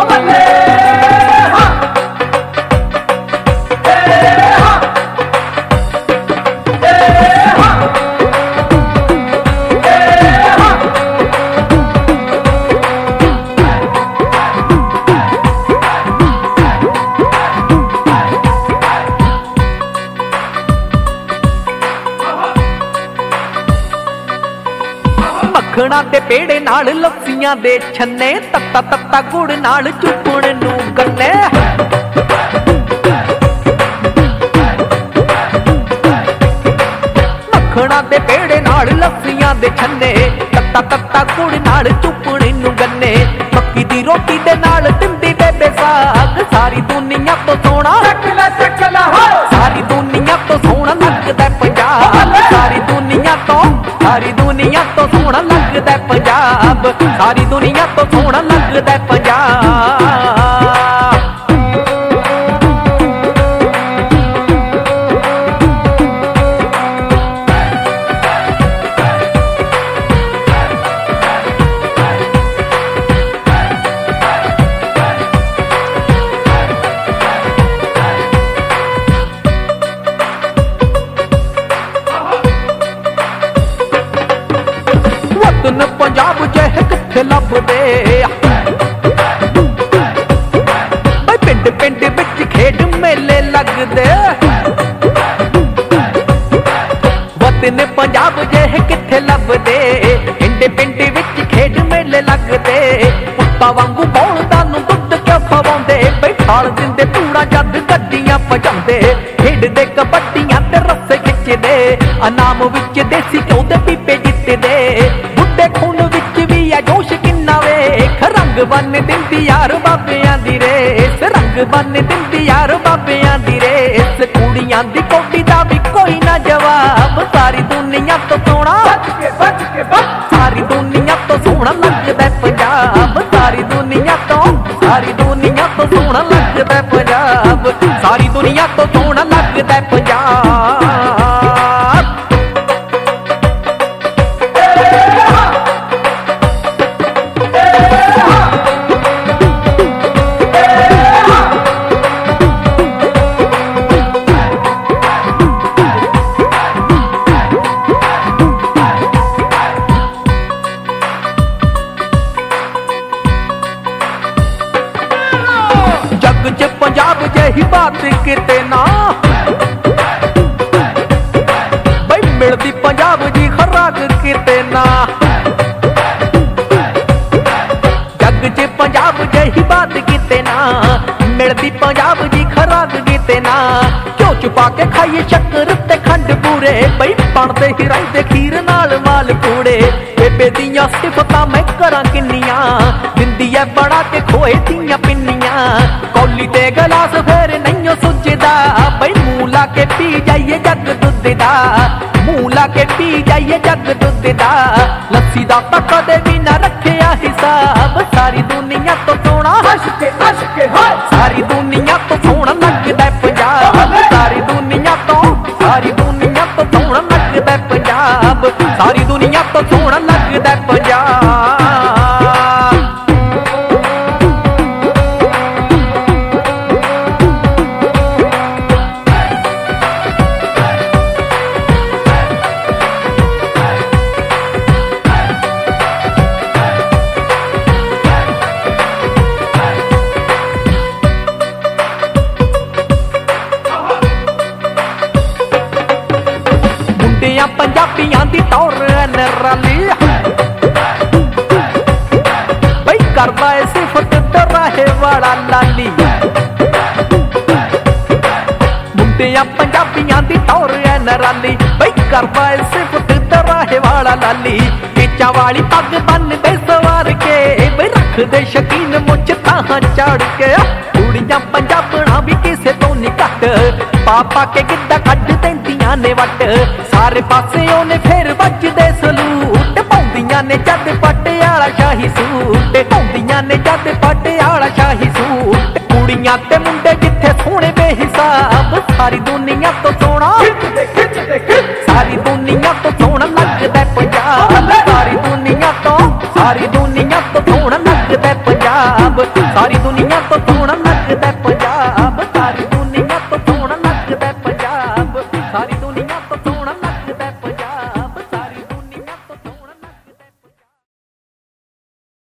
ਮੱਖਣਾ ਦੇ ਪੇੜੇ ਨਾਲ ਲੱਸੀਆਂ ਦੇ ਛੰਨੇ ਤੱਤਾ ਤੱਤਾ ਗੁੜ ਨਾਲ ਚੁੱਪਣ ਨੂੰ ਗੰਨੇ ਮੱਖਣਾ ਦੇ ਪੇੜੇ ਨਾਲ ਲੱਸੀਆਂ ਦੇ ਛੰਨੇ ਤੱਤਾ ਤੱਤਾ ਗੁੜ ਨਾਲ ਚੁੱਪਣ ਨੂੰ ਗੰਨੇ ਮੱਕੀ ਦੀ ਰੋਟੀ ਦੇ ਨਾਲ ਦਿੰਦੀ ਬੇਬੇ ਸਾਗ ਸਾਰੀ ਦੁਨੀਆ ਤੋਂ ਸੋਹਣਾ ਚੱਕਲਾ ਸਾਰੀ ਦੁਨੀਆ ਤੋਂ ਸੋਹਣਾ ਲੱਗਦਾ ਪੰਜਾਬ ਸਾਰੀ ਦੁਨੀਆ ਤੋਂ ਸੋਹਣਾ ਲੱਗਦਾ ਪੰਜਾਬ ਸਾਰੀ ਦੁਨੀਆ ਤੋਂ ਸੋਹਣਾ ਲੱਗਦਾ ਪੰਜਾਬ ਵਤਨ ਪੰਜਾਬ ਜਿਹੇ ਕਿੱਥੇ ਲੱਭਦੇ ਬਈ ਪਿੰਡ ਪਿੰਡ ਵਿੱਚ ਖੇਡ ਮੇਲੇ ਲੱਗਦੇ ਵਤਨ ਪੰਜਾਬ ਜਿਹੇ ਕਿੱਥੇ ਲੱਭਦੇ ਪਿੰਡ ਪਿੰਡ ਵਿੱਚ ਖੇਡ ਮੇਲੇ ਲੱਗਦੇ ਪੁੱਤਾਂ ਵਾਂਗੂ ਬੌਲਦਾਂ ਨੂੰ ਦੁੱਧ ਕਿਉਂ ਖਵਾਉਂਦੇ ਬਈ ਠਾਲ ਦਿੰਦੇ ਪੂੜਾ ਜਦ ਗੱਡੀਆਂ ਭਜਾਉਂਦੇ ਖੇਡਦੇ ਕਬੱਡੀਆਂ ਤੇ ਰੱਸੇ ਖਿੱਚਦੇ ਇਨਾਮ ਵਿੱਚ ਦੇਸੀ ਘਿਓ ਦੇ ਪੀਪੇ ਜਿੱਤਦੇ ਖੂਨ ਵਿੱਚ ਵੀ ਆ ਜੋਸ਼ ਕਿੰਨਾ ਵੇਖ ਰੰਗ ਬੰਨ ਦਿੰਦੀ ਯਾਰ ਬਾਬਿਆਂ ਦੀ ਰੇਸ ਰੰਗ ਬੰਨ ਦਿੰਦੀ ਯਾਰ ਬਾਬਿਆਂ ਦੀ ਰੇਸ ਕੁੜੀਆਂ ਦੀ ਕੋਟੀ ਦਾ ਵੀ ਕੋਈ ਨਾ ਜਵਾਬ ਸਾਰੀ ਦੁਨੀਆ ਤੋਂ ਸੋਹਣਾ ਸਾਰੀ ਦੁਨੀਆ ਤੋਂ ਸੋਹਣਾ ਲੱਗਦਾ ਪੰਜਾਬ ਸਾਰੀ ਦੁਨੀਆ ਤੋਂ ਸੋਹਣਾ ਲੱਗਦਾ ਪੰਜਾਬ ਸਾਰੀ ਦੁਨੀਆ ਤੋਂ ਸੋਹਣਾ ਲੱਗਦਾ ਪੰਜਾਬ ਪੰਜਾਬ ਜਿਹੀ ਬਾਤ ਕਿਤੇ ਨਾ ਬਈ ਮਿਲਦੀ ਪੰਜਾਬ ਜੀ ਖੁਰਾਕ ਕਿਤੇ ਨਾ ਜੱਗ 'ਚ ਪੰਜਾਬ ਜਿਹੀ ਬਾਤ ਕਿਤੇ ਨਾ ਮਿਲਦੀ ਪੰਜਾਬ ਜੀ ਖੁਰਾਕ ਕਿਤੇ ਨਾ ਘਿਓ 'ਚ ਪਾ ਕੇ ਖਾਈਏ ਸ਼ੱਕਰ ਤੇ ਖੰਡ ਪੂਰੇ ਬਈ ਬਣਦੇ ਹੀ ਰਹਿੰਦੇ ਖੀਰ ਨਾਲ ਮਾਲ ਪੂੜੇ ਬੇਬੇ ਦੀਆਂ ਸਿਫਤਾਂ ਮੈਂ ਕਰਾਂ ਕਿੰਨੀਆਂ ਦਿੰਦੀ ਐ ਬਣਾ ਕੇ ਖੋਏ ਦੀਆਂ ਪਿੰਨੀਆਂ ਕੌਲੀ ਤੇ ਗਲਾਸ ਫੇਰ ਨਹੀਂਓ ਸੁੱਜਦਾ ਬਈ ਮੂੰਹ ਲਾ ਕੇ ਪੀ ਜਾਈਏ ਜੱਗ ਦੁੱਧ ਦਾ ਮੂੰਹ ਲਾ ਕੇ ਪੀ ਜਾਈਏ ਜੱਗ ਦੁੱਧ ਦਾ ਲੱਸੀ ਦਾ ਤਾਂ ਕਦੇ ਵੀ ਨਾ ਰੱਖਿਆ ਹਿਸਾਬ ਸਾਰੀ ਦੁਨੀਆ ਤੋਂ ਸੋਹਣਾ ਸਾਰੀ ਦੁਨੀਆ ਤੋਂ ਸੋਹਣਾ ਲੱਗਦਾ ਪੰਜਾਬ ਸਾਰੀ ਦੁਨੀਆ ਤੋਂ ਸੋਹਣਾ ਲੱਗਦਾ ਪੰਜਾਬ ਸਾਰੀ ਦੁਨੀਆ ਤੋਂ ਸੋਹਣਾ ਲੱਗਦਾ ਪੰਜਾਬ ਪੰਜਾਬੀਆਂ ਦੀ ਟੌਰ ਨਰਾਲੀ ਬਈ ਕਰਦਾ ਏ ਸਿਫਤ ਤਰਾਹੇ ਵਾਲਾ ਲਾਲੀ ਮੁੰਡਿਆਂ ਪੰਜਾਬੀਆਂ ਦੀ ਟੌਰ ਨਰਾਲੀ ਬਈ ਕਰਦਾ ਏ ਸਿਫਤ ਤਰਾਹੇ ਵਾਲਾ ਲਾਲੀ ਟੀਚਾ ਵਾਲੀ ਪੱਗ ਬੰਨਦੇ ਸਵਾਰ ਕੇ ਬਈ ਰੱਖਦੇ ਸ਼ਕੀਨ ਮੁੱਛ ਤਾਂ ਚੜ ਕੇ ਕੁੜੀਆਂ ਪੰਜਾਬਣਾ ਵੀ ਕਿਸੇ ਤੋਂ ਨੀ ਘੱਟ ਪਾ ਕੇ ਗਿੱਧਾ ਕੱਢ ਦਿੰਦੀਆਂ ਨੇ ਵੱਟ ਸਾਰੇ ਪਾਸੇ ਉਹਨੇ ਫੇਰ ਵੱਜਦੇ ਸਲੂਟ ਪਾਉਂਦੀਆਂ ਨੇ ਜਦ ਪਟਿਆਲਾ ਸ਼ਾਹੀ ਸੂਟ ਪਾਉਂਦੀਆਂ ਨੇ ਜਦ ਪਟਿਆਲਾ ਸ਼ਾਹੀ ਸੂਟ ਕੁੜੀਆਂ ਤੇ ਮੁੰਡੇ ਜਿੱਥੇ ਸੋਹਣੇ ਬੇਹਿਸਾਬ ਸਾਰੀ ਦੁਨੀਆ ਤੋਂ ਸੋਹਣਾ ਸਾਰੀ ਦੁਨੀਆ ਤੋਂ ਸੋਹਣਾ ਲੱਗਦਾ ਪੰਜਾਬ ਸਾਰੀ ਦੁਨੀਆ ਤੋਂ ਸੋਹਣਾ ਲੱਗਦਾ ਪੰਜਾਬ ਪੰਜਾਬ ਸਾਰੀ ਦੁਨੀਆ ਤੋਂ ਸੋਹਣਾ ਨੱਚਦਾ ਪੰਜਾਬ।